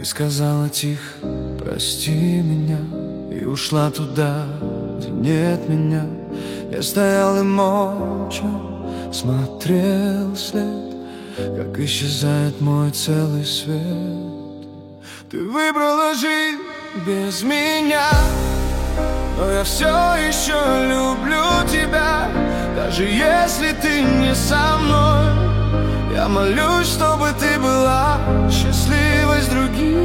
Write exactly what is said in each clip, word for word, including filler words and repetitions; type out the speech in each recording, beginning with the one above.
сказала тихо: прости меня, и ушла туда, где нет меня. Я стоял и молча смотрел вслед, как исчезает мой целый свет. Ты выбрала жизнь без меня, но я все еще люблю тебя. Даже если ты не со мной, я молюсь, чтобы ты была счастливой с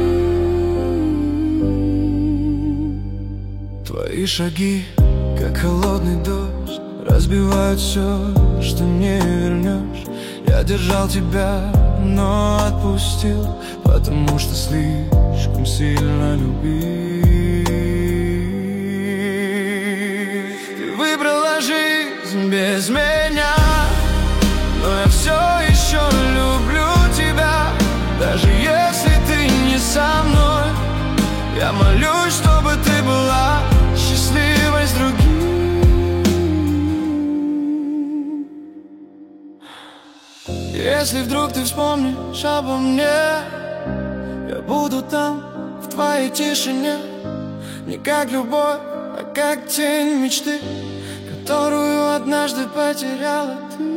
другим. Твои шаги, как холодный дождь, разбивают все, что не вернешь. Я держал тебя, но отпустил, потому что слишком сильно любил. Ты выбрала жизнь без меня, но я все еще люблю тебя. Даже если ты не со мной, я молюсь, чтобы ты была счастливой с другим. Если вдруг ты вспомнишь обо мне, я буду там, в твоей тишине. Не как любовь, а как тень мечты, которую однажды потеряла ты.